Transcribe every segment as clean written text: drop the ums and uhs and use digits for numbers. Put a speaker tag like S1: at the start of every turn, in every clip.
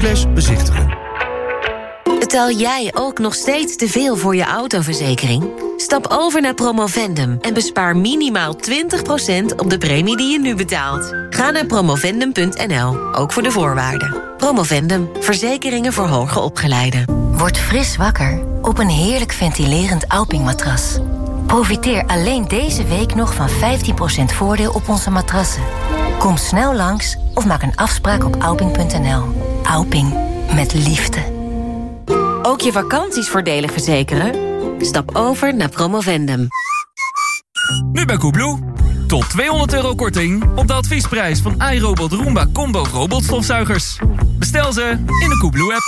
S1: bezichtigen.
S2: Betaal jij ook nog steeds te veel voor je autoverzekering? Stap over naar Promovendum en bespaar minimaal 20% op de premie die je nu betaalt. Ga naar promovendum.nl, ook voor de voorwaarden. Promovendum, verzekeringen voor hoger opgeleiden.
S3: Word fris wakker op een heerlijk ventilerend Alping-matras. Profiteer alleen deze week nog van 15% voordeel op onze matrassen. Kom snel langs of maak een afspraak op alping.nl. Alping, met liefde.
S2: Ook je vakanties voordelig verzekeren? Stap over naar Promovendum.
S4: Nu bij Coolblue. Tot €200 korting op de adviesprijs van iRobot Roomba Combo robotstofzuigers. Bestel ze in de Coolblue-app.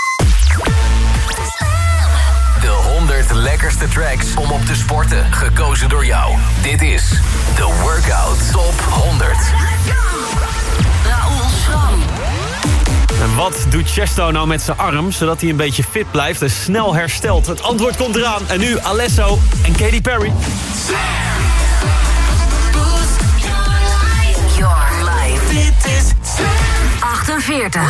S5: De 100 lekkerste tracks om op te sporten. Gekozen door jou. Dit is de Workout Top 100.
S6: Raoul Schram.
S7: En wat doet Chesto nou met zijn arm, zodat hij een beetje fit blijft en snel herstelt? Het antwoord komt eraan. En nu Alesso en Katy Perry.
S6: Your life. Dit is 48.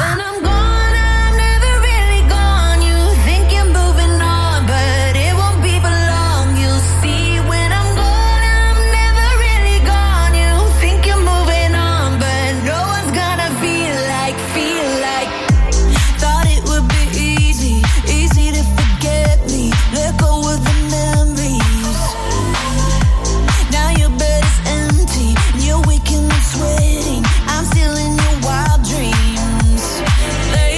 S8: Sweating, I'm still in your wild dreams. They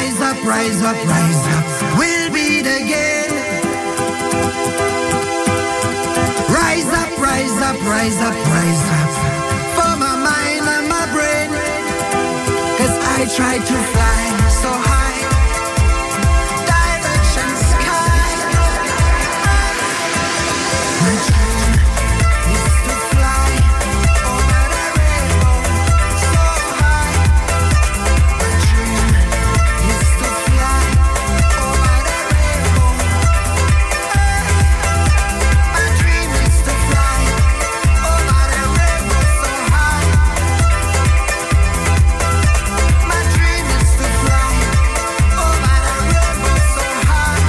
S1: Rise up, rise up, rise up. We'll beat again. Rise up, rise up, rise up, rise up. For my mind and my brain. 'Cause I try to fly so high. Direction sky. My dream is to fly over the rainbow so high. My dream is to fly over the rainbow. My dream is to fly over the rainbow so high. My dream is to fly over the rainbow so high.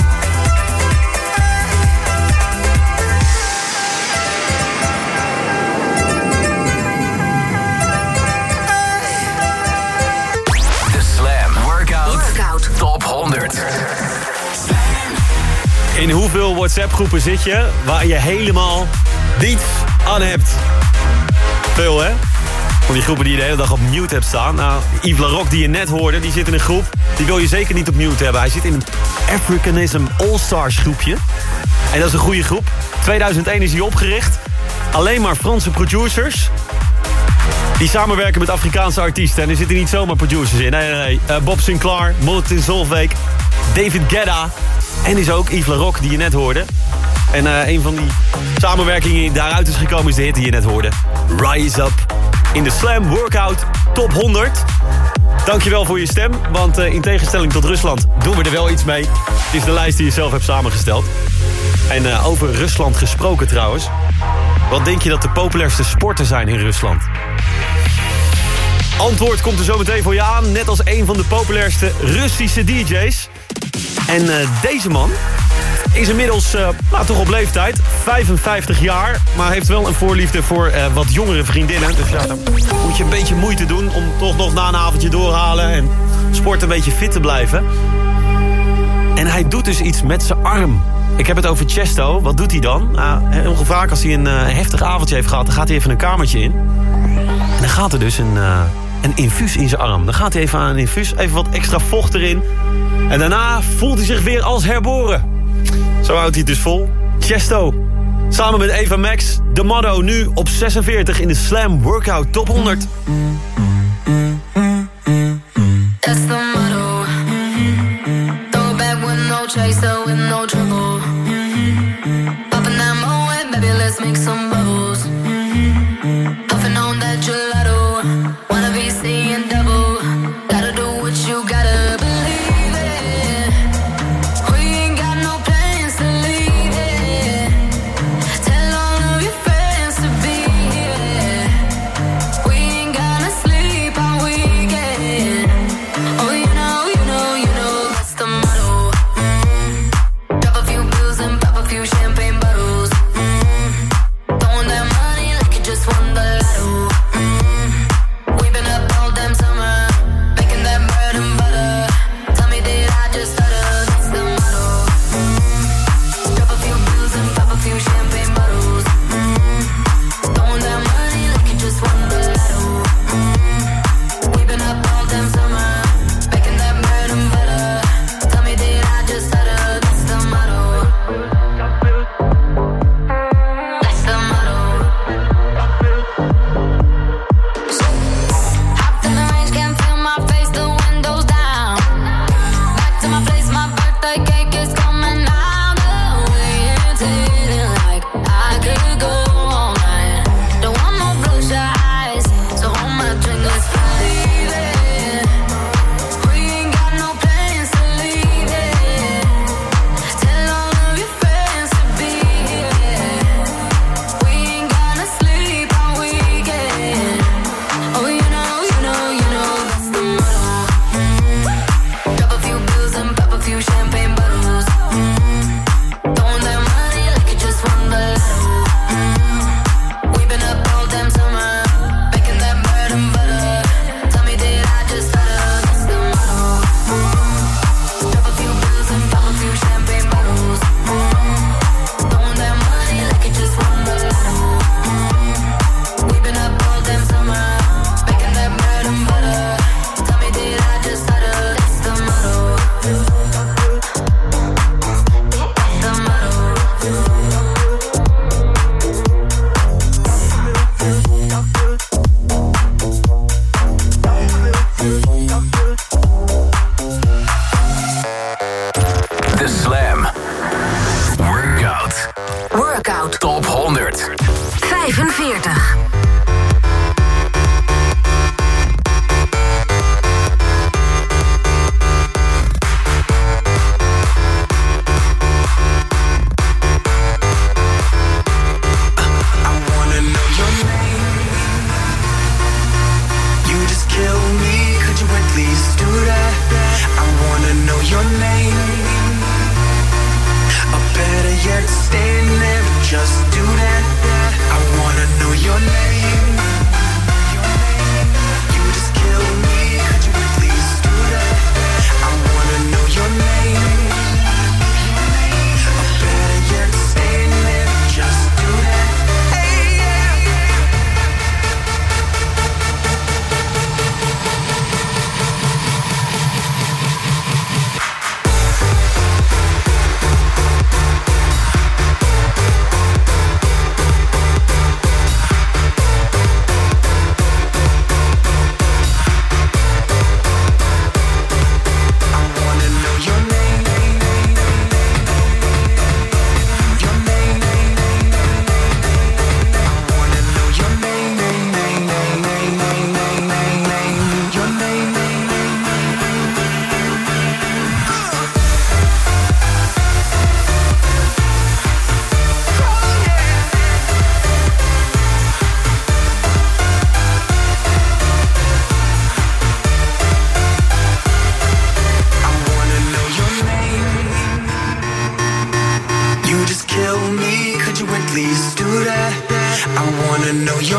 S5: De Slam Workout Top 100.
S7: In hoeveel WhatsApp-groepen zit je waar je helemaal niets aan hebt? Veel, hè? Van die groepen die je de hele dag op mute hebt staan. Nou, Yves Laroque, die je net hoorde, die zit in een groep. Die wil je zeker niet op mute hebben. Hij zit in een Africanism All-Stars groepje. En dat is een goede groep. 2001 is hij opgericht. Alleen maar Franse producers die samenwerken met Afrikaanse artiesten. En er zitten niet zomaar producers in. Nee. Bob Sinclair, Martin Solveig, David Guetta. En is ook Yves Laroque, die je net hoorde. En een van die samenwerkingen die daaruit is gekomen is de hit die je net hoorde. Rise Up in de Slam Workout Top 100. Dankjewel voor je stem, want in tegenstelling tot Rusland doen we er wel iets mee. Het is de lijst die je zelf hebt samengesteld. En over Rusland gesproken trouwens. Wat denk je dat de populairste sporten zijn in Rusland? Antwoord komt er zo meteen voor je aan. Net als een van de populairste Russische DJ's. En deze man is inmiddels toch op leeftijd. 55 jaar. Maar heeft wel een voorliefde voor wat jongere vriendinnen. Dus ja, dan moet je een beetje moeite doen om toch nog na een avondje doorhalen. En sport een beetje fit te blijven. En hij doet dus iets met zijn arm. Ik heb het over Chesto. Wat doet hij dan? Heel vaak als hij een heftig avondje heeft gehad, dan gaat hij even een kamertje in. En dan gaat er dus een infuus in zijn arm. Dan gaat hij even aan een infuus, even wat extra vocht erin. En daarna voelt hij zich weer als herboren. Zo houdt hij het dus vol. Chesto. Samen met Eva Max. De Motto nu op 46 in de Slam Workout Top 100.
S8: That's the motto. Throw back with no chaser, with no trouble. Popping that moe, baby, let's make some bubbles. Puffing on that gelato. Wanna be seeing double. Gotta do what you gotta believe it. We ain't got no plans to leave it. Tell all of your friends to be here. We ain't gonna sleep.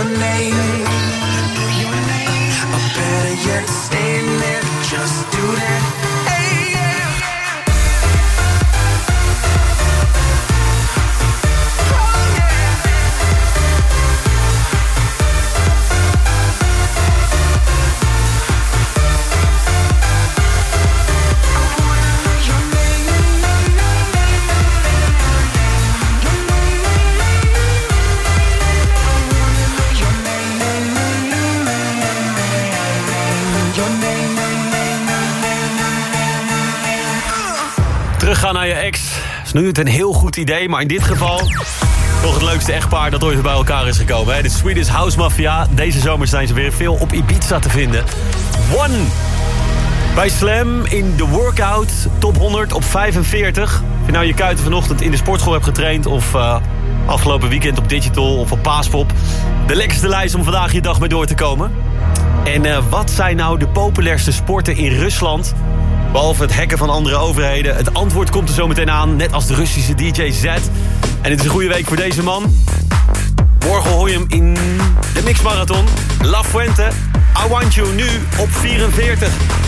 S1: your name. Or better yet, stay there, just do that. Hey, yeah.
S7: Teruggaan naar je ex is nu een heel goed idee, maar in dit geval toch het leukste echtpaar dat ooit weer bij elkaar is gekomen. Hè? De Swedish House Mafia. Deze zomer zijn ze weer veel op Ibiza te vinden. One bij Slam in de workout top 100 op 45. Of je nou je kuiten vanochtend in de sportschool hebt getraind of afgelopen weekend op Digital of op Paaspop. De lekkerste lijst om vandaag je dag mee door te komen. En wat zijn nou de populairste sporten in Rusland? Behalve het hacken van andere overheden. Het antwoord komt er zo meteen aan, net als de Russische DJ Z. En het is een goede week voor deze man. Morgen hoor je hem in de mixmarathon. La Fuente, I Want You, nu op 44.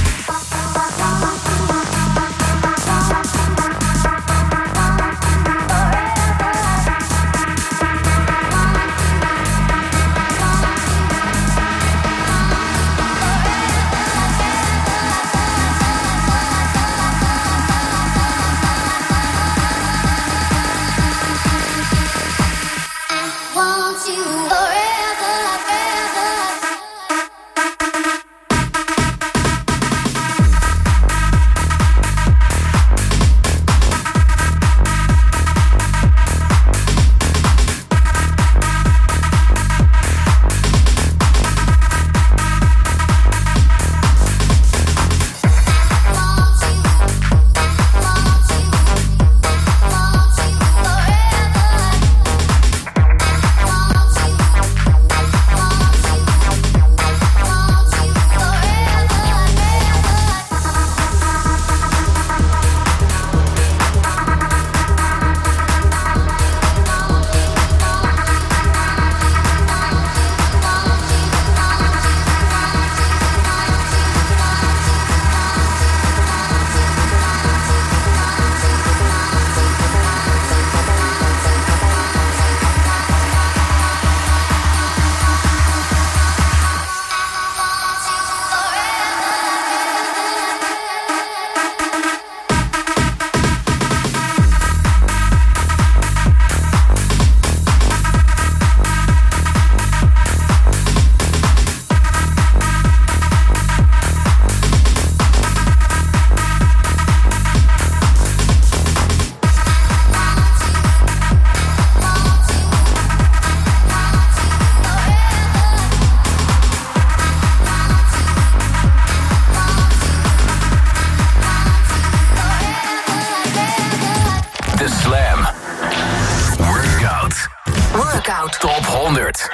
S5: Top 100.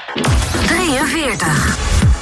S6: 43.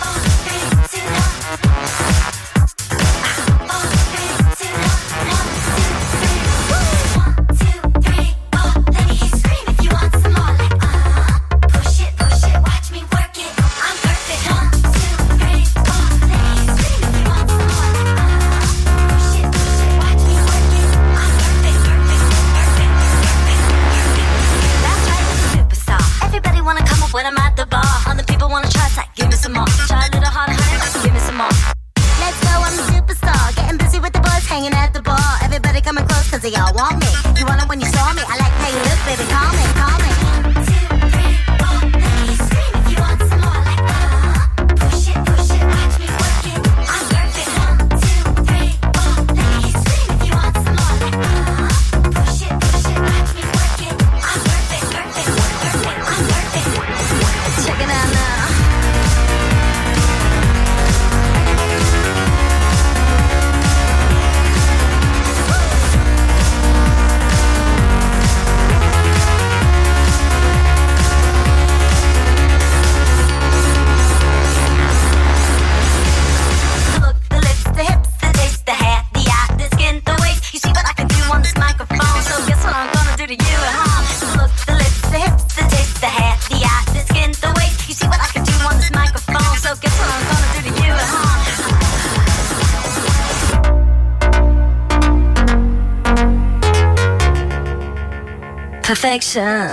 S9: They all want me. You want it when you saw me. I like how you look, baby. Call me, call me. 1, 2, 3, 4. Let me scream if you want some more. Like push it, watch me work it. I'm perfect. 1, 2, 3, 4. Let me scream if you want some more. Like push it, watch me work it. I'm perfect, I'm perfect. Check it out now. Perfection.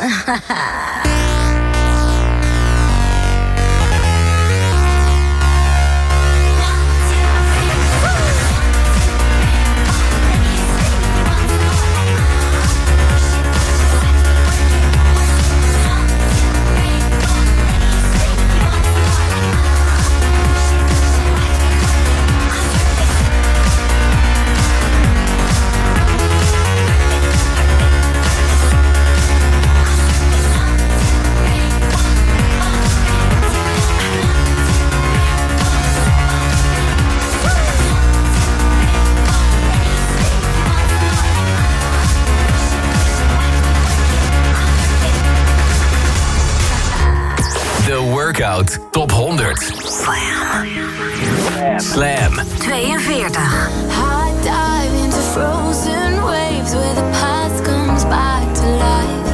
S5: Workout Top 100. Slam.
S6: 42.
S8: I dive into frozen waves where the past comes back to life.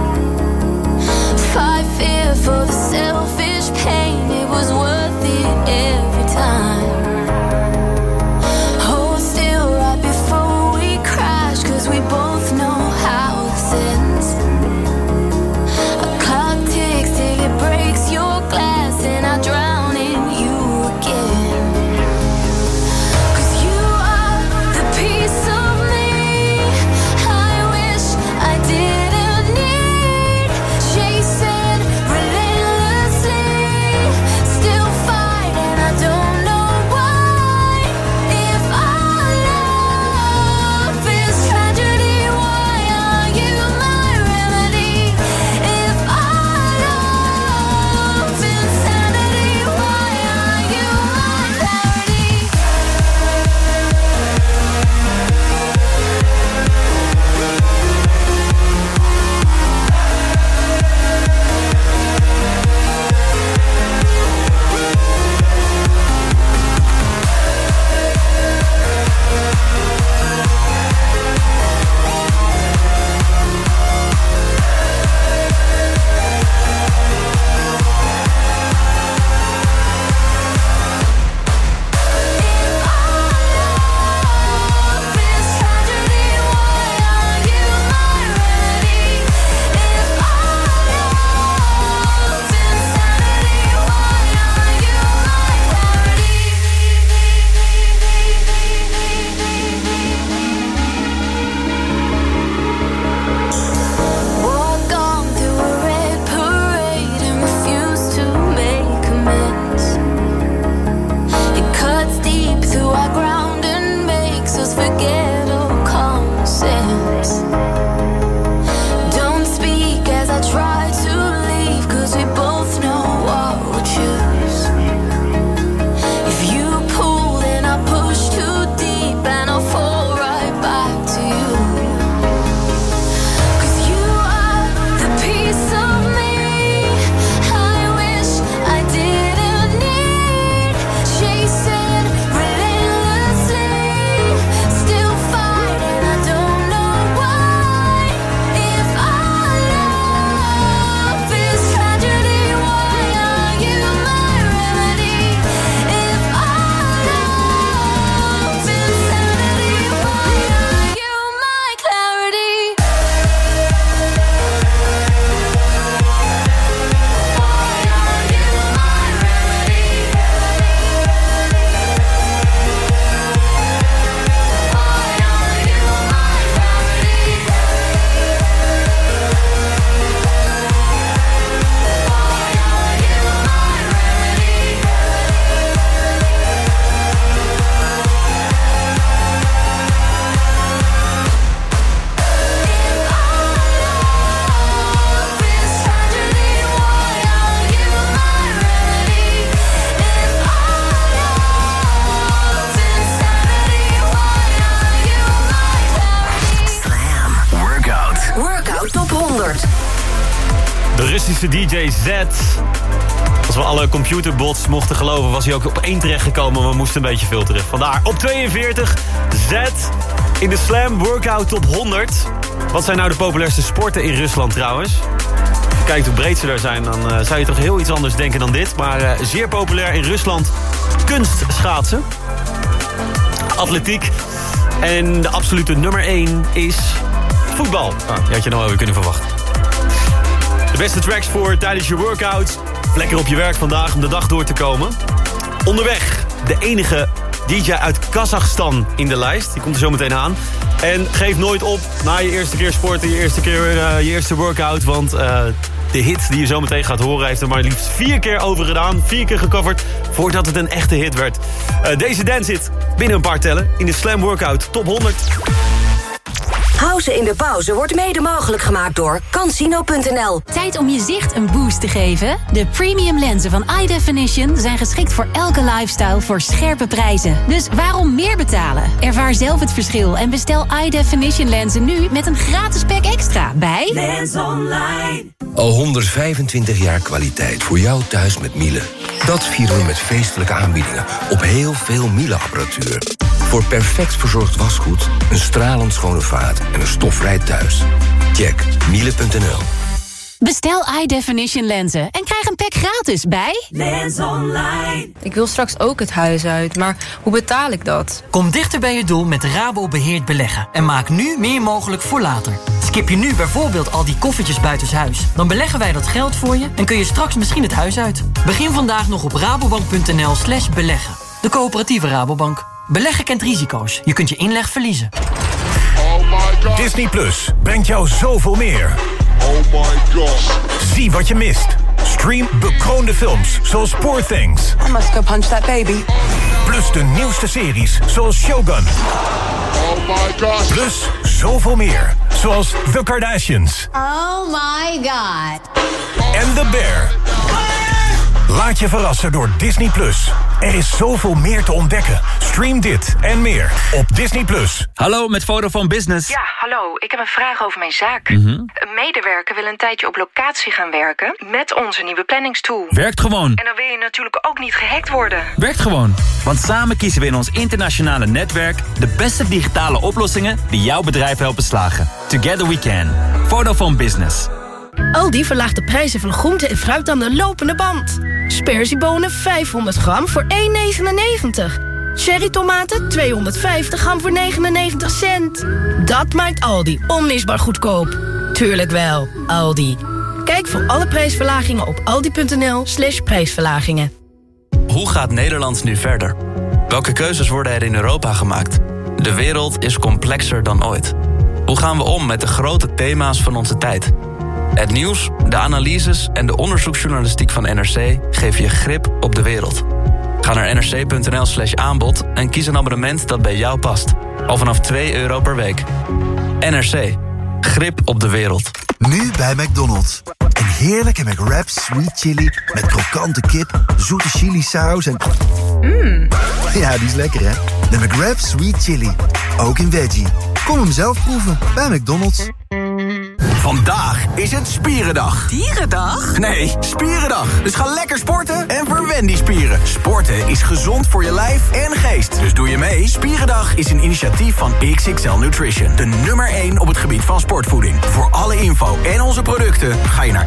S8: Fight fear for the selfish pain, it was worth it every time. Hold still right before we crash, 'cause we both know how this ends. A clock ticks till it breaks your glass and I drown in you again. 'Cause you are the piece of me I wish I didn't need. Chasing relentlessly, still fight and I don't know why. If our love is tragedy, why are you my remedy? If our love is insanity, why are you my clarity? Walk on through a red parade and refuse to make amends. It cuts deep through our ground and makes us forget all common sense. Don't speak as I try to leave, 'cause we both know what we'll choose. If you pull, then I push too deep and I'll fall right back to you. 'Cause you are the piece of me I wish I didn't need. Chasing relentlessly, still fight and I don't know why. If our love is tragedy, why are you my remedy? If our love is insanity, why are you my clarity?
S6: Workout Top 100.
S7: De Russische DJ Z. Als we alle computerbots mochten geloven, was hij ook op 1 terechtgekomen, maar we moesten een beetje filteren. Vandaar op 42, Z in de Slam Workout Top 100. Wat zijn nou de populairste sporten in Rusland trouwens? Als je kijkt hoe breed ze daar zijn, dan zou je toch heel iets anders denken dan dit. Maar zeer populair in Rusland, kunstschaatsen, atletiek. En de absolute nummer 1 is voetbal. Die had je nou wel weer kunnen verwachten. De beste tracks voor tijdens je workout. Lekker op je werk vandaag om de dag door te komen. Onderweg, de enige DJ uit Kazachstan in de lijst. Die komt er zo meteen aan. En geef nooit op na je eerste keer sporten, je eerste workout. Want de hit die je zo meteen gaat horen heeft er maar liefst 4 keer over gedaan. 4 keer gecoverd voordat het een echte hit werd. Deze dance zit binnen een paar tellen in de Slam Workout Top 100.
S6: House in de pauze wordt mede mogelijk gemaakt door Cansino.nl.
S10: Tijd om je zicht een boost te geven? De premium lenzen van Eye Definition zijn geschikt voor elke lifestyle voor scherpe prijzen. Dus waarom meer betalen? Ervaar zelf het verschil en bestel Eye Definition lenzen nu met een gratis pack extra bij Lens Online.
S11: Al 125 jaar kwaliteit voor jou thuis met Miele. Dat vieren we met feestelijke aanbiedingen op heel veel Miele-apparatuur. Voor perfect verzorgd wasgoed, een stralend schone vaat en een stofvrij thuis. Check Miele.nl.
S10: Bestel Eye Definition lenzen en krijg een pack gratis bij
S12: Lens Online. Ik wil straks ook het huis uit, maar hoe betaal ik dat?
S13: Kom dichter bij je doel met Rabo Beheerd Beleggen. En maak nu meer mogelijk voor later. Skip je nu bijvoorbeeld al die koffertjes buitenshuis. Dan beleggen wij dat geld voor je en kun je straks misschien het huis uit. Begin vandaag nog op rabobank.nl/beleggen. De coöperatieve Rabobank. Beleggen kent risico's. Je kunt je inleg verliezen.
S14: Disney Plus brengt jou zoveel meer.
S15: Oh my god.
S14: Zie wat je mist. Stream bekroonde films zoals Poor Things.
S12: I must go punch that baby.
S14: Plus de nieuwste series zoals Shogun.
S15: Oh my god.
S14: Plus zoveel meer zoals The Kardashians.
S9: Oh my god.
S14: En The Bear. Laat je verrassen door Disney Plus. Er is zoveel meer te ontdekken. Stream dit en meer op Disney Plus.
S4: Hallo, met Vodafone Business.
S16: Ja, hallo. Ik heb een vraag over mijn zaak. Een medewerker wil een tijdje op locatie gaan werken met onze nieuwe planningstool.
S4: Werkt gewoon.
S16: En dan wil je natuurlijk ook niet gehackt worden.
S4: Werkt gewoon. Want samen kiezen we in ons internationale netwerk de beste digitale oplossingen die jouw bedrijf helpen slagen. Together we can. Vodafone Business.
S17: Aldi verlaagt de prijzen van groente en fruit aan de lopende band. Sperziebonen 500 gram voor 1,99. Cherrytomaten 250 gram voor 99 cent. Dat maakt Aldi onmisbaar goedkoop. Tuurlijk wel, Aldi. Kijk voor alle prijsverlagingen op aldi.nl/prijsverlagingen.
S18: Hoe gaat Nederland nu verder? Welke keuzes worden er in Europa gemaakt? De wereld is complexer dan ooit. Hoe gaan we om met de grote thema's van onze tijd? Het nieuws, de analyses en de onderzoeksjournalistiek van NRC geven je grip op de wereld. Ga naar nrc.nl/aanbod en kies een abonnement dat bij jou past. Al vanaf €2 per week. NRC. Grip op de wereld.
S19: Nu bij McDonald's. Een heerlijke McWrap Sweet Chili met krokante kip, zoete chili-saus en... Ja, die is lekker, hè? De McWrap Sweet Chili. Ook in veggie. Kom hem zelf proeven bij McDonald's.
S20: Vandaag is het Spierendag.
S6: Dierendag?
S20: Nee, Spierendag. Dus ga lekker sporten en verwen die spieren. Sporten is gezond voor je lijf en geest. Dus doe je mee? Spierendag is een initiatief van XXL Nutrition. De nummer 1 op het gebied van sportvoeding. Voor alle info en onze producten ga je naar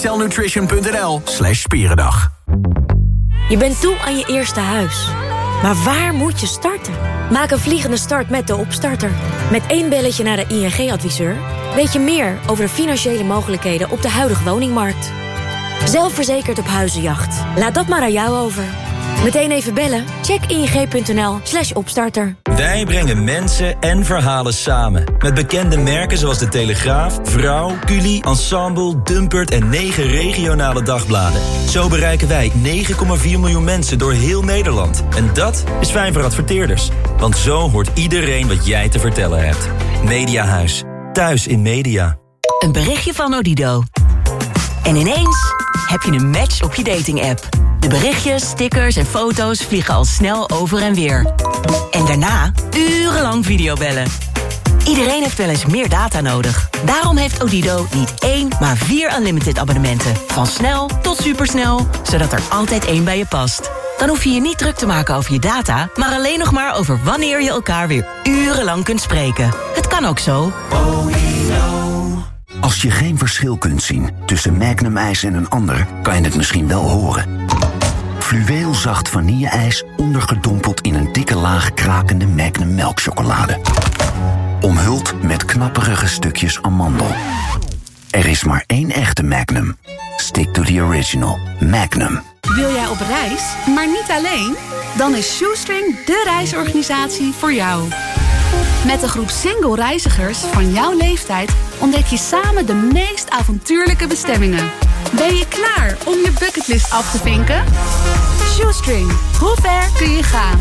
S20: xxlnutrition.nl/spierendag.
S21: Je bent toe aan je eerste huis. Maar waar moet je starten? Maak een vliegende start met de Opstarter. Met 1 belletje naar de ING-adviseur weet je meer over de financiële mogelijkheden op de huidige woningmarkt. Zelfverzekerd op huizenjacht. Laat dat maar aan jou over. Meteen even bellen? Check ing.nl/opstarter.
S22: Wij brengen mensen en verhalen samen. Met bekende merken zoals De Telegraaf, Vrouw, Culi, Ensemble, Dumpert en 9 regionale dagbladen. Zo bereiken wij 9,4 miljoen mensen door heel Nederland. En dat is fijn voor adverteerders. Want zo hoort iedereen wat jij te vertellen hebt. Mediahuis. Thuis in media.
S23: Een berichtje van Odido. En ineens heb je een match op je dating-app. De berichtjes, stickers en foto's vliegen al snel over en weer. En daarna urenlang videobellen. Iedereen heeft wel eens meer data nodig. Daarom heeft Odido niet 1, maar 4 unlimited abonnementen. Van snel tot supersnel, zodat er altijd 1 bij je past. Dan hoef je je niet druk te maken over je data, maar alleen nog maar over wanneer je elkaar weer urenlang kunt spreken. Het kan ook zo.
S24: Als je geen verschil kunt zien tussen Magnum ijs en een ander, kan je het misschien wel horen. Fluweelzacht vanille-ijs ondergedompeld in een dikke laag krakende Magnum melkchocolade. Omhuld met knapperige stukjes amandel. Er is maar één echte Magnum. Stick to the original. Magnum.
S1: Wil jij op reis, maar niet alleen? Dan is Shoestring de reisorganisatie voor jou. Met een groep single reizigers van jouw leeftijd ontdek je samen de meest avontuurlijke bestemmingen. Ben je klaar om je bucketlist af te vinken? Shoestring, hoe ver kun je gaan?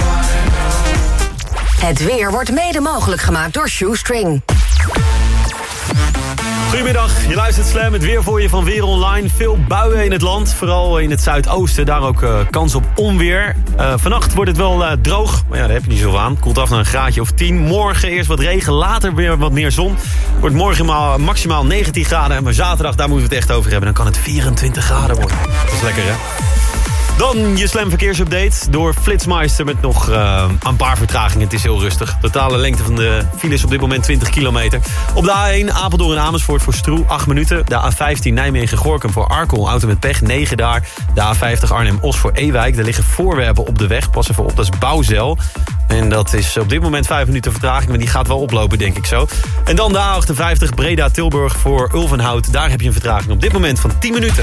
S6: Het weer wordt mede mogelijk gemaakt door Shoestring.
S7: Goedemiddag, je luistert Slam, het weer voor je van Weer Online. Veel buien in het land, vooral in het zuidoosten. Daar ook kans op onweer. Vannacht wordt het wel droog, maar ja, daar heb je niet zoveel aan. Koelt af naar een graadje of 10. Morgen eerst wat regen, later weer wat meer zon. Wordt morgen maximaal 19 graden. Maar zaterdag, daar moeten we het echt over hebben. Dan kan het 24 graden worden. Dat is lekker, hè? Dan je Slam verkeersupdate door Flitsmeister met nog een paar vertragingen. Het is heel rustig. Totale lengte van de file is op dit moment 20 kilometer. Op de A1 Apeldoorn en Amersfoort voor Stroe 8 minuten. De A15 Nijmegen-Gorinchem voor Arkel, auto met pech 9 daar. De A50 Arnhem-Os voor Ewijk. Er liggen voorwerpen op de weg. Pas even op, dat is Bouwzel. En dat is op dit moment 5 minuten vertraging, maar die gaat wel oplopen, denk ik zo. En dan de A58 Breda-Tilburg voor Ulvenhout. Daar heb je een vertraging op dit moment van 10 minuten.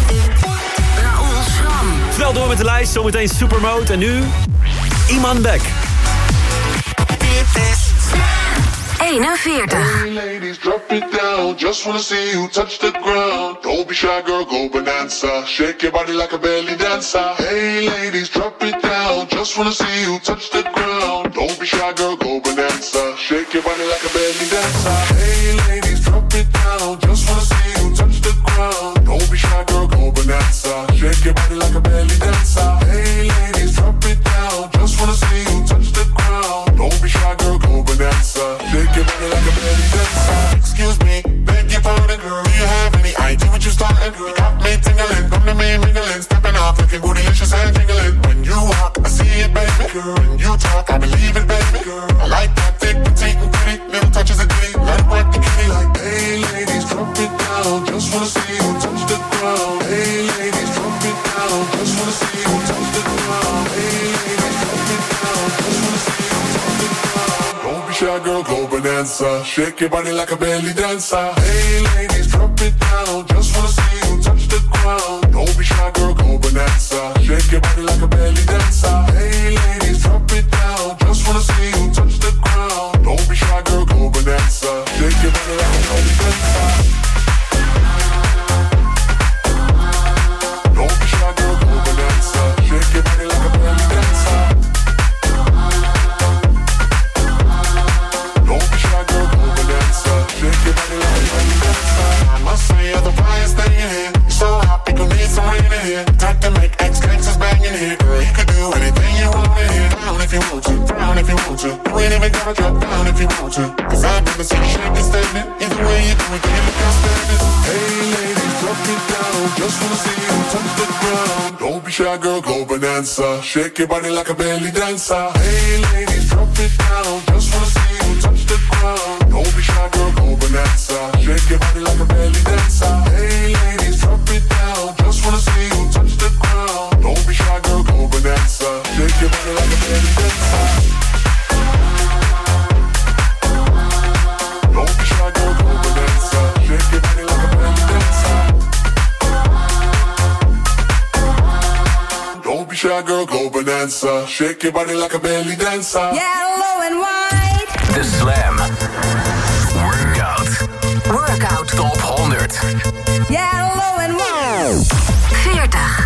S7: Snel door met de lijst, zometeen Supermode en nu Iman Beck.
S6: 41.
S15: Hey ladies, drop it down. Just wanna see you touch the ground. Don't be shy, girl, go bonanza. Shake your body like a belly dancer. Hey ladies, drop it down. Just wanna see you touch the ground. Don't be shy, girl, go bonanza. Shake your body like a belly dancer. Hey ladies, drop it down. Just wanna see you touch the ground. Don't be shy, girl, go bonanza. Shake your body like a belly dancer. Hey ladies, drop it down. Just wanna see you touch the ground. Don't be shy, girl, go bonanza. Shake your body like a belly dancer. Excuse me, beg your pardon, girl. Do you have any idea what you starting? You got me tingling, come to me mingling, stepping off, looking bootylicious and jingling. When you walk, I see it, baby girl. When you talk, I believe it, baby girl. I like that thick, petite, and pretty. Little touches of ditty, let it work the kitty like. Hey ladies, drop it down. Just wanna see you touch the ground. Hey ladies, drop it down. Just wanna see you touch the ground. Hey ladies, drop it down. Just wanna see you touch the ground. Don't be shy, girl, go bonanza. Shake your body like a belly dancer. Hey ladies, drop it down. Just wanna see you touch the ground. Don't be shy, girl, go bonanza. Shake your body like a belly dancer. Hey ladies, drop it down. Just wanna see you touch the ground. Don't be shy, girl, go bonanza. Shake your body like a belly dancer. Don't be shy, girl, go bonanza. Shake your body like a belly dancer. Don't be shy, girl, go bonanza. Shake your body like a belly dancer. I must say you're the flyest thing in here. You're so hot, people need some rain in here. Time to make ex-gangsters bang in here. Girl, you could do anything you want in here. Down if you want to, down if you want to. You ain't even gotta drop down if you want to. Cause I've never seen you shake this statement. Either way you do it, can't look outstanding. Hey ladies, drop it down. Just wanna see you touch the ground. Don't be shy, girl, go bonanza. Shake your body like a belly dancer. Hey ladies, drop it down. Just wanna see you touch the ground. Don't be shy, girl, go bonanza. Shake your body like a belly dancer. Hey ladies, drop it down. Just wanna see you touch the ground. Don't be shy, girl, go bonanza. Shake your body like a belly dancer. Don't be shy, girl, go bonanza. Shake your body like a belly dancer. Don't be shy, girl, go bonanza. Shake your body like a belly dancer.
S6: Yellow and white.
S20: De Slam Workout.
S6: Workout.
S20: Top 100.
S6: Yellow and white. 40.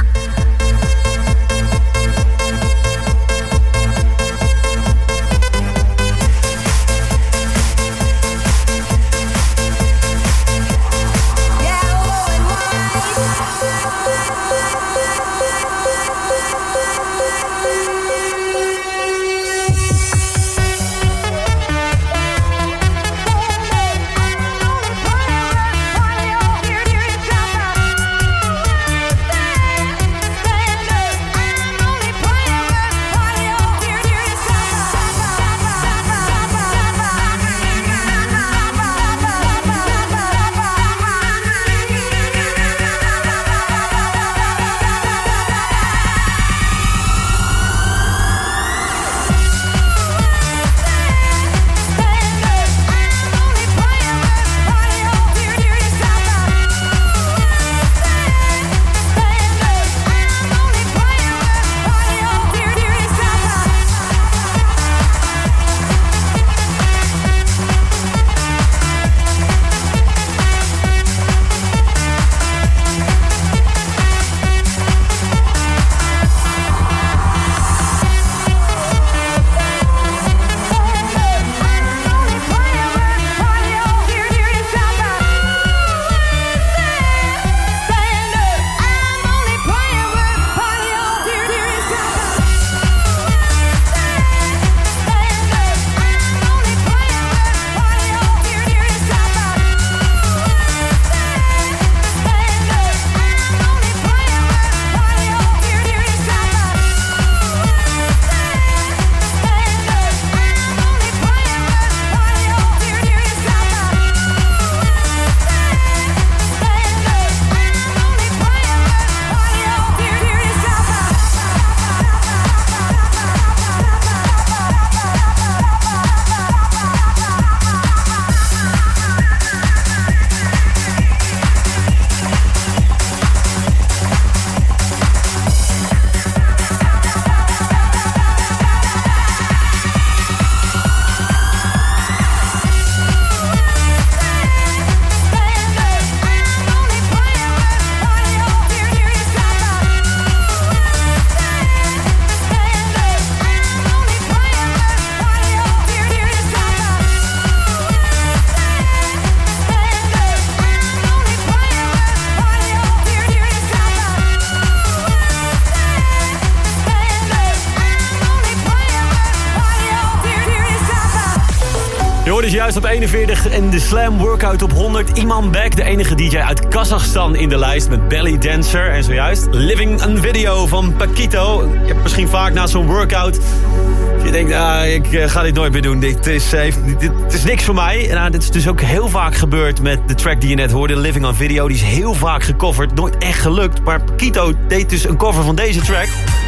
S7: hoorde dus juist op 41 en de Slam Workout op 100. Imam Bek, de enige DJ uit Kazachstan in de lijst met Belly Dancer. En zojuist Living a Video van Paquito. Je hebt misschien vaak na zo'n workout... Je denkt, ik ga dit nooit meer doen. Dit is niks voor mij. En dit is dus ook heel vaak gebeurd met de track die je net hoorde. Living on Video, die is heel vaak gecoverd. Nooit echt gelukt. Maar Paquito deed dus een cover van deze track.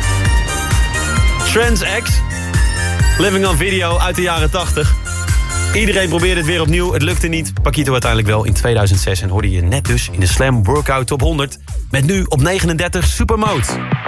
S7: Trans X. Living on Video uit de jaren 80. Iedereen probeerde het weer opnieuw. Het lukte niet. Paquito uiteindelijk wel in 2006. En hoorde je net dus in de Slam Workout Top 100. Met nu op 39 Supermode.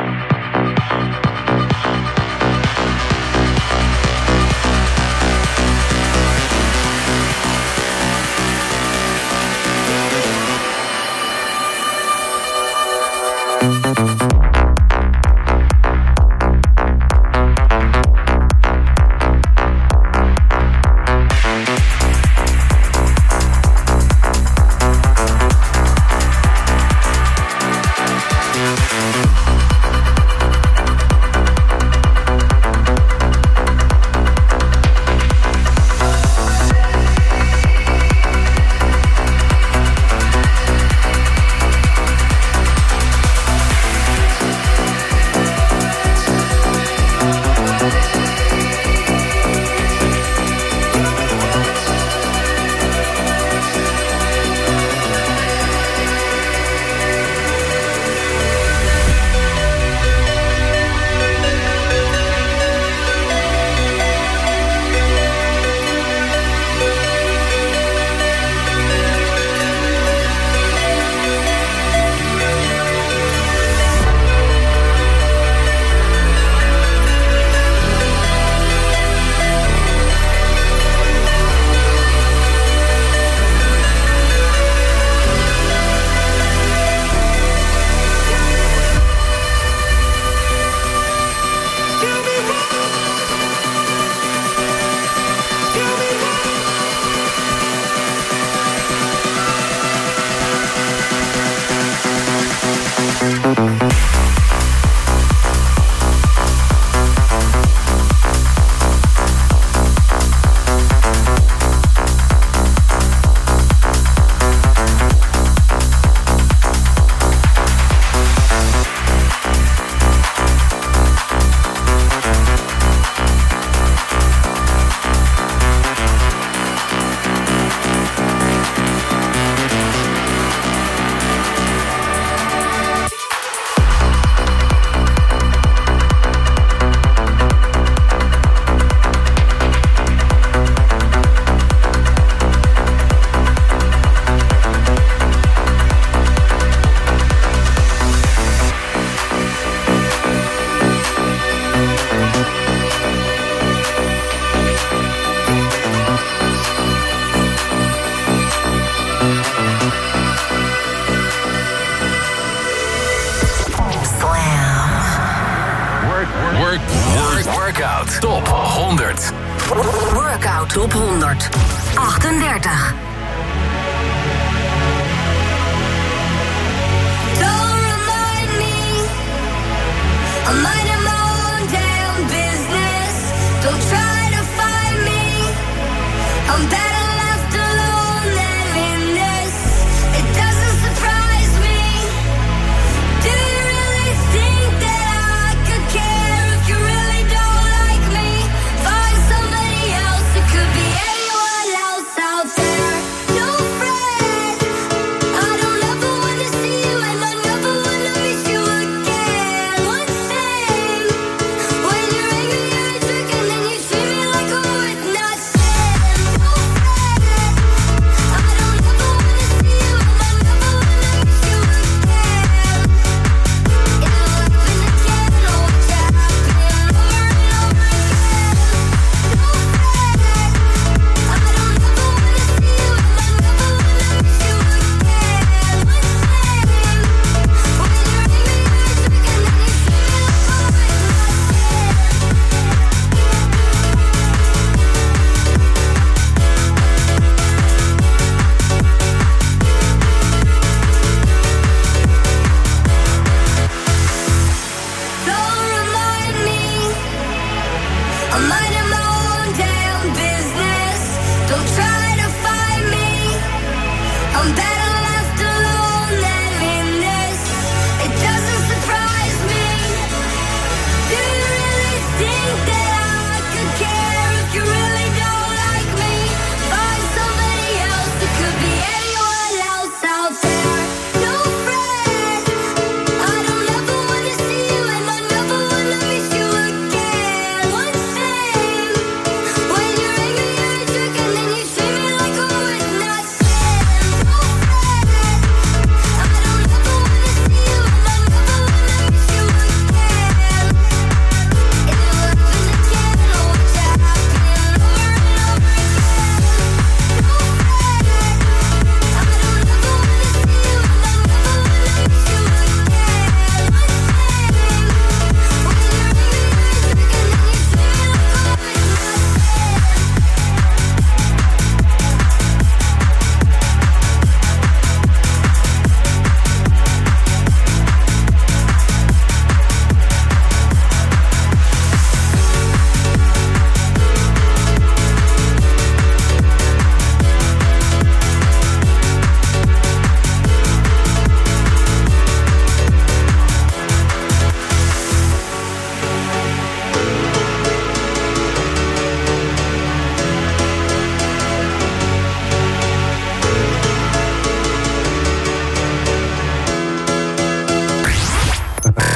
S2: Workout Top 100.
S6: Workout Top 100. 38.
S9: Don't remind me, I'm minding my own damn business. Don't try to find me, I'm better left alone than in this. It doesn't surprise me. Do you really think that I could care if you really don't like me? Find somebody else, it could be anyone else out there. No friend, I don't ever want to see you and I never want to miss you again. One thing, when you're angry you're a jerk and then you treat me like I'm worth nothing. No friend.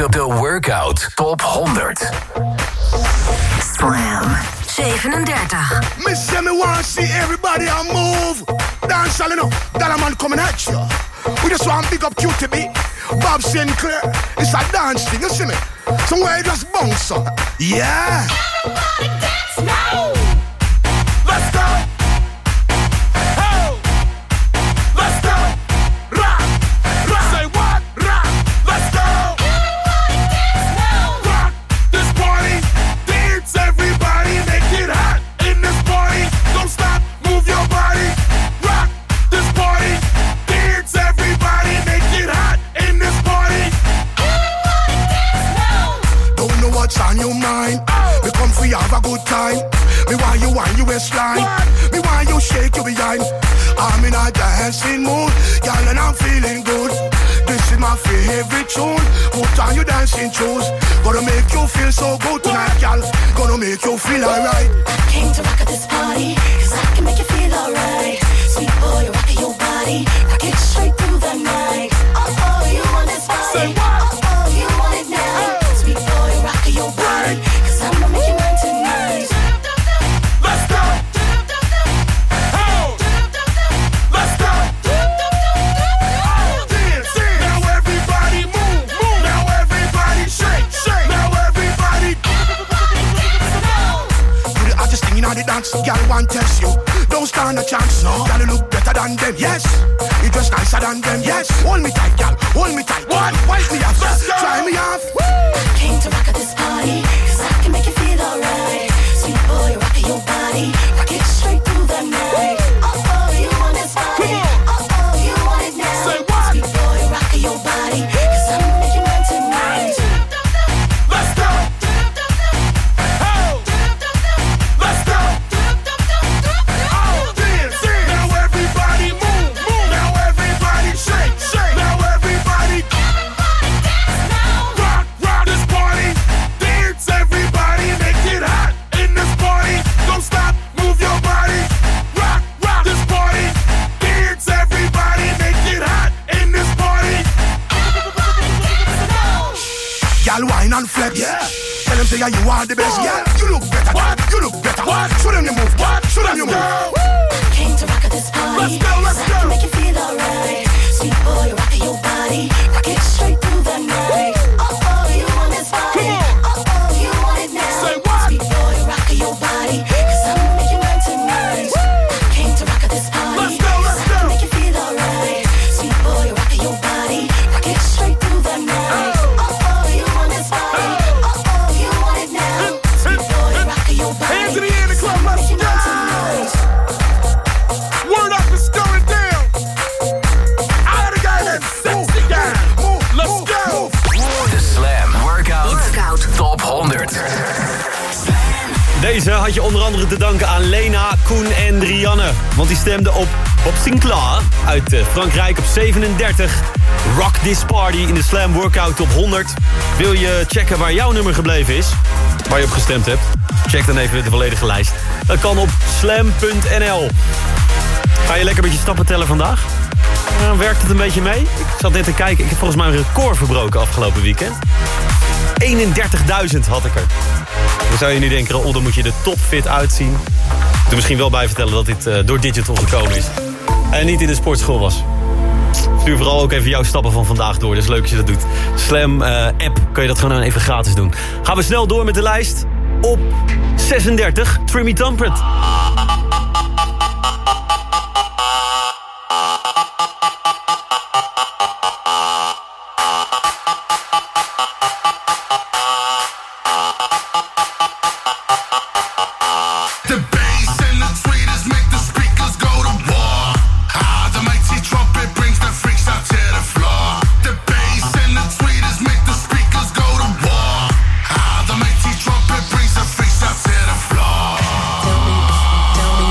S2: De Workout Top 100.
S6: Slam 37.
S3: Me say me want see everybody on move. Dance all enough, that a man coming at you. We just want big up QTB, Bob Sinclair. It's a dance thing, you see me? Somewhere you just bounce up. Yeah.
S9: Everybody dance now.
S3: Let's go. Oh. Let's go. Rock. Rock. Say what? Rock. Let's go.
S9: Everybody dance now.
S3: Rock this party. Dance everybody. Make it hot in this party. Don't stop. Move your body. Rock this party. Dance everybody. Make it hot in this party.
S9: Everybody dance now.
S3: Don't know what's on your mind. We come for you have a good time. Me want you on your waistline. Me want you shake your behind. I'm in a dancing mood, y'all, and I'm feeling good. This is my favorite tune. Put on your dancing shoes. Gonna make you feel so good tonight, y'all. Gonna make you feel alright.
S9: I came to rock at this party, 'cause I can make you feel alright. Sweet boy, you're rocking your body. Rock it straight through the night. Oh, you want this body.
S3: Say what?
S9: Oh, you want it now. Sweet boy, you're rocking your body. 'Cause I'm gonna make you mine tonight.
S3: Let's go. Oh. Let's go. Dance. Now everybody move. Now everybody shake. Now everybody. Do the hottest thing in the dance. Y'all want test you. Don't stand a chance. No. Y'all look better than them. Yes. You dress nicer than them. Yes. Hold me tight, y'all. Hold me tight. What? Wipe me off. Try me off.
S9: I came to rock at this party, 'cause I can make you feel alright. Sweet boy, you're rocking your body. Rock it straight through the night. Oh, you want this body. Oh, you want it now.
S3: Say what?
S9: Sweet boy, you're rocking your body. 'Cause I'm gonna make you mine tonight.
S3: Let's go. Oh. Let's go. Oh, dance. Now everybody move. Now everybody shake. Now everybody. Rock this party. Dance everybody. Make it hot in this party. Don't stop. Move your body. Rock this party. Dance everybody. Make it hot in this party. Y'all whine and flex. Yeah. Tell them say you are the best. Yeah. You look better. What? You look better. What? Show them you move. What? Show them you move.
S9: Came to rock at this party.
S3: Let's go, let's
S9: 'Cause I can
S3: go.
S9: make you feel alright. Sweet boy, you're rocking your body. Rock it straight through the night. Oh, you want this body. Oh, you want it now.
S3: Say what?
S9: Sweet boy, you're rocking your body. 'Cause I'm gonna make you mine tonight. Came to rock at this party.
S3: Let's go, let's
S9: 'Cause I can
S3: go.
S9: make you feel alright. Sweet boy, you're rocking your body. Rock it straight through the night. Oh, you want this body. Oh, you want it now. Sweet boy, you're rocking your body.
S3: Hands in the air in the club,
S9: 'Cause I'm
S3: let's
S9: gonna make you mine
S3: go.
S9: tonight.
S3: Word up is going down. I had a guy that's sexy guy. Let's go.
S2: De Slam Workout Top 100.
S7: Deze had je onder andere te danken aan Lena, Koen en Rianne. Want die stemden op Bob Sinclair uit Frankrijk op 37. Rock This Party in de Slam Workout Top 100. Wil je checken waar jouw nummer gebleven is? Waar je op gestemd hebt? Check dan even de volledige lijst. Dat kan op slam.nl. Ga je lekker met je stappen tellen vandaag? Werkt het een beetje mee? Ik zat net te kijken. Ik heb volgens mij een record verbroken afgelopen weekend. 31.000 had ik er. Dan zou je nu denken, oh, dan moet je er topfit uitzien. Ik moet er misschien wel bij vertellen dat dit door Digital gekomen is. En niet in de sportschool was. Stuur vooral ook even jouw stappen van vandaag door. Dus leuk als je dat doet. Slam app kun je dat gewoon even gratis doen. Gaan we snel door met de lijst. Op 36, Trimmy Trumpet.
S15: The bass and the tweeters make the speakers go to war. The mighty trumpet brings the freaks out to the floor. The bass and the tweeters make the speakers go to war. The mighty trumpet brings the freaks out to the floor.
S5: Tell me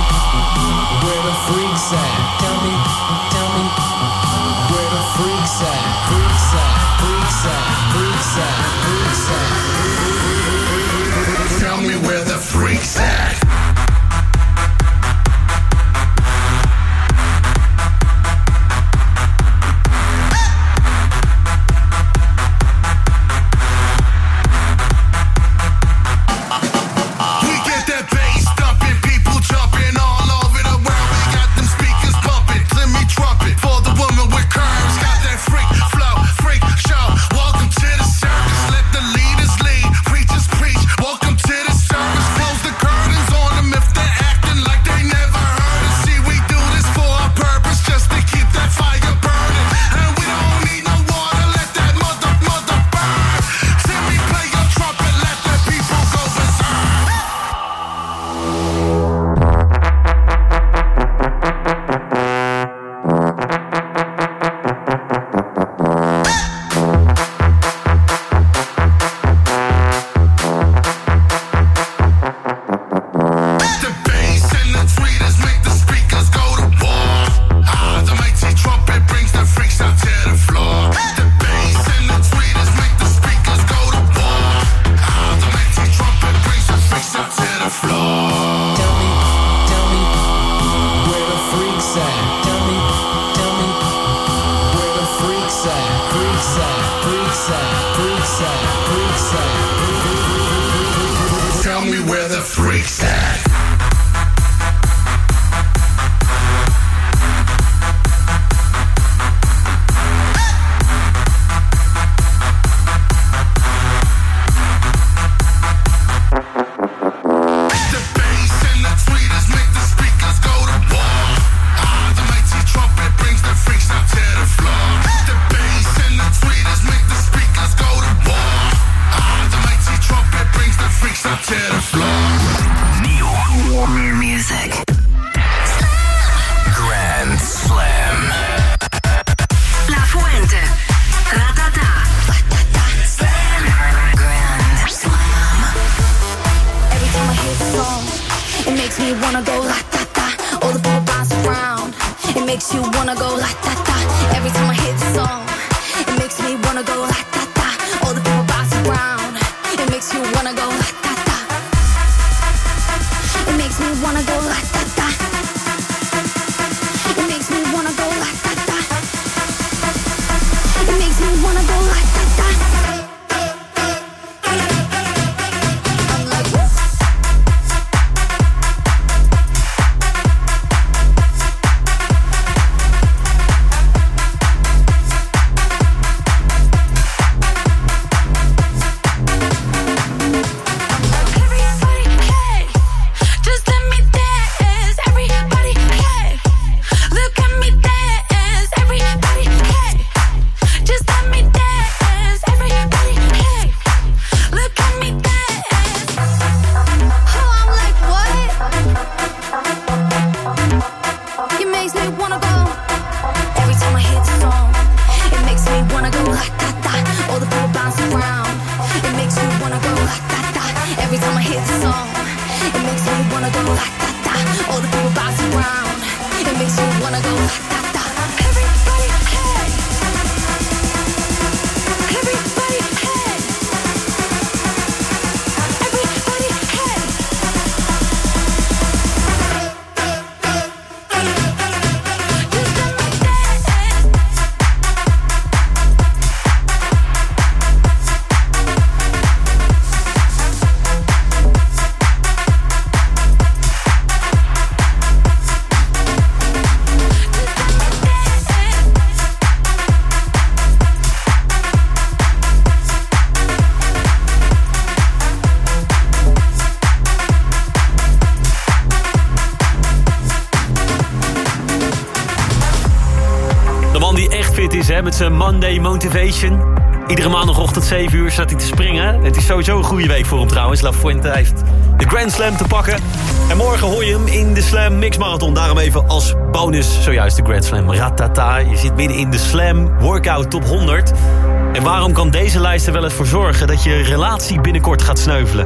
S5: freaks at? Tell me where the freaks at? Freaks at, freaks at, freaks at, freaks at. Tell me where the freaks at.
S2: New music. Grand Slam.
S6: La Fuente. Ratata.
S2: Slam. Grand Slam.
S9: Every time I hear the song, it makes me wanna go la ta ta. All the people bounce around, it makes you wanna go la ta ta. Every time I hear the song, it makes me wanna go la ta ta. All the people bounce around, it makes you wanna go la ta ta. It makes me wanna go la ta ta. It makes me wanna go la ta ta. It makes me wanna go la ta ta.
S7: Met zijn Monday Motivation. Iedere maandagochtend 7 uur staat hij te springen. Het is sowieso een goede week voor hem trouwens. La Fuente heeft de Grand Slam te pakken. En morgen hoor je hem in de Slam Mix Marathon. Daarom even als bonus zojuist de Grand Slam. Ratata, je zit midden in de Slam Workout Top 100. En waarom kan deze lijst er wel eens voor zorgen dat je relatie binnenkort gaat sneuvelen?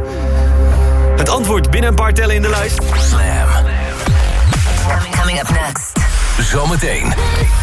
S7: Het antwoord binnen een paar tellen in de lijst.
S2: Slam.
S6: Coming up next.
S2: Zometeen.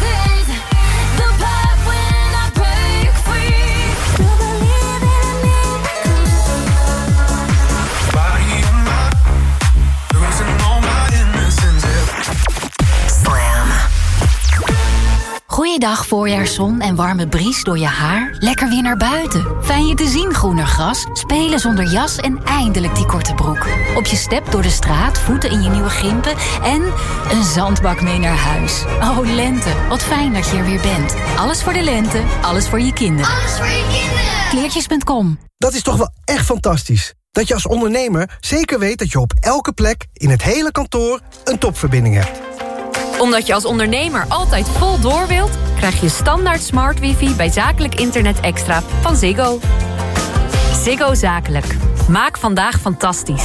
S8: Goeiedag voorjaarszon en warme bries door je haar. Lekker weer naar buiten. Fijn je te zien groener gras. Spelen zonder jas en eindelijk die korte broek. Op je step door de straat, voeten in je nieuwe gimpen en een zandbak mee naar huis. Oh lente, wat fijn dat je er weer bent. Alles voor de lente, alles voor je kinderen.
S9: Alles voor je kinderen.
S8: Kleertjes.com.
S10: Dat is toch wel echt fantastisch. Dat je als ondernemer zeker weet dat je op elke plek in het hele kantoor een topverbinding hebt.
S11: Omdat je als ondernemer altijd vol door wilt, krijg je standaard smart wifi bij zakelijk internet extra van Ziggo. Ziggo Zakelijk. Maak vandaag fantastisch.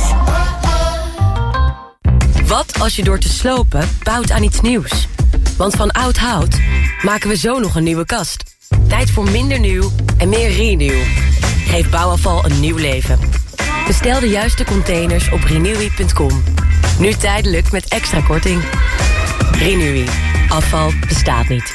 S25: Wat als je door te slopen bouwt aan iets nieuws? Want van oud hout maken we zo nog een nieuwe kast. Tijd voor minder nieuw en meer renew. Geef bouwafval een nieuw leven. Bestel de juiste containers op renewy.com. Nu tijdelijk met extra korting. Renewy. Afval bestaat niet.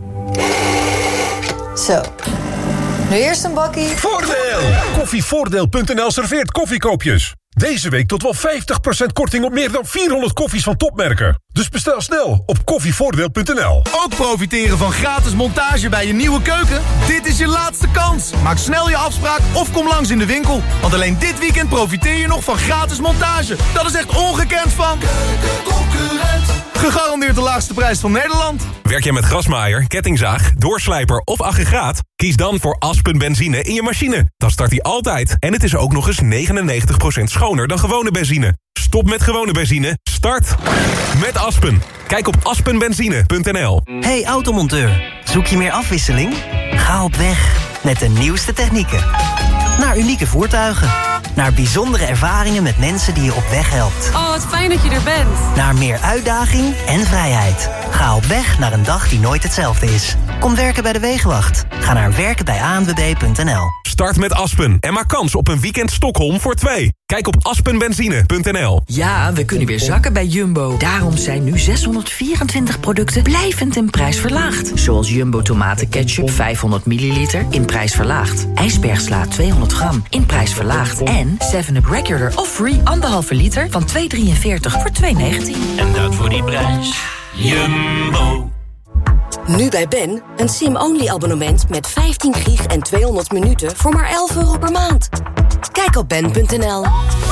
S26: Zo. Nu eerst een bakkie.
S14: Voordeel! Koffievoordeel.nl serveert koffiekoopjes.
S4: Deze week tot wel 50% korting op meer dan 400 koffies van Topmerken. Dus bestel snel op koffievoordeel.nl.
S12: Ook profiteren van gratis montage bij je nieuwe keuken? Dit is je laatste kans. Maak snel je afspraak of kom langs in de winkel. Want alleen dit weekend profiteer je nog van gratis montage. Dat is echt ongekend van Keukenconcurrent. Gegarandeerd de laagste prijs van Nederland.
S14: Werk jij met grasmaaier, kettingzaag, doorslijper of aggregaat? Kies dan voor Aspen benzine in je machine. Dan start hij altijd. En het is ook nog eens 99% schoner dan gewone benzine. Stop met gewone benzine. Start met Aspen. Kijk op aspenbenzine.nl.
S13: Hey automonteur, zoek je meer afwisseling? Ga op weg met de nieuwste technieken. Naar unieke voertuigen. Naar bijzondere ervaringen met mensen die je op weg helpt.
S16: Oh, wat fijn dat je er bent.
S13: Naar meer uitdaging en vrijheid. Ga op weg naar een dag die nooit hetzelfde is. Kom werken bij de Wegenwacht. Ga naar werkenbijanwb.nl.
S14: Start met Aspen en maak kans op een weekend Stockholm voor 2. Kijk op aspenbenzine.nl.
S17: Ja, we kunnen weer zakken bij Jumbo. Daarom zijn nu 624 producten blijvend in prijs verlaagd. Zoals Jumbo tomatenketchup 500 milliliter in prijs verlaagd. IJsbergsla 200 gram in prijs verlaagd. En 7-Up Regular of Free 1,5 liter van 2,43 voor 2,19.
S26: En dat voor die prijs. Jumbo.
S6: Nu bij Ben, een SIM-only abonnement met 15 gig en 200 minuten voor maar €11 per maand. Kijk op ben.nl.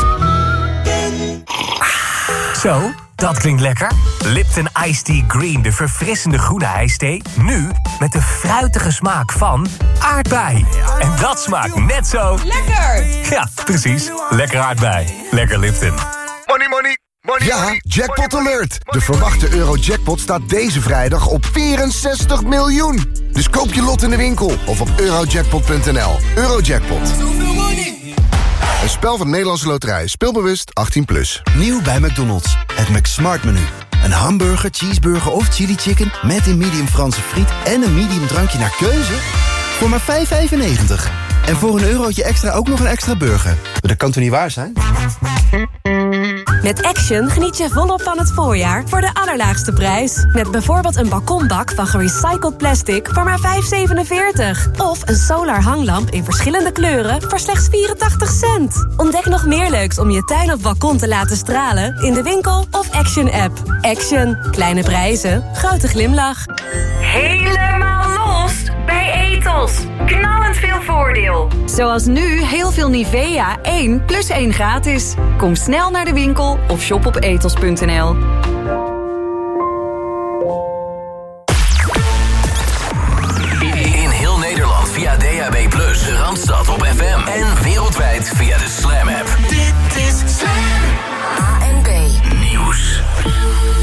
S27: Zo, dat klinkt lekker. Lipton Iced Tea Green, de verfrissende groene ijsthee. Nu met de fruitige smaak van aardbei. En dat smaakt net zo...
S28: Lekker!
S27: Ja, precies. Lekker aardbei. Lekker Lipton.
S3: Money, money. Ja, Jackpot Alert! De verwachte Eurojackpot staat deze vrijdag op 64 miljoen. Dus koop je lot in de winkel of op eurojackpot.nl. Eurojackpot. Een spel van de Nederlandse Loterij. Speelbewust 18+.
S19: Nieuw bij McDonald's. Het McSmart menu. Een hamburger, cheeseburger of chili chicken met een medium Franse friet en een medium drankje naar keuze voor maar €5,95. En voor €1 extra ook nog een extra burger. Dat kan toch niet waar zijn?
S21: Met Action geniet je volop van het voorjaar voor de allerlaagste prijs. Met bijvoorbeeld een balkonbak van gerecycled plastic voor maar €5,47. Of een solar hanglamp in verschillende kleuren voor slechts 84 cent. Ontdek nog meer leuks om je tuin of balkon te laten stralen in de winkel of Action-app. Action. Kleine prijzen. Grote glimlach.
S29: Helemaal los bij Ethos. Knallend veel voordeel.
S11: Zoals nu heel veel Nivea 1 + 1 gratis. Kom snel naar de winkel of shop op ethos.nl.
S2: In heel Nederland via DAB+, Randstad op FM en wereldwijd via de Slam app.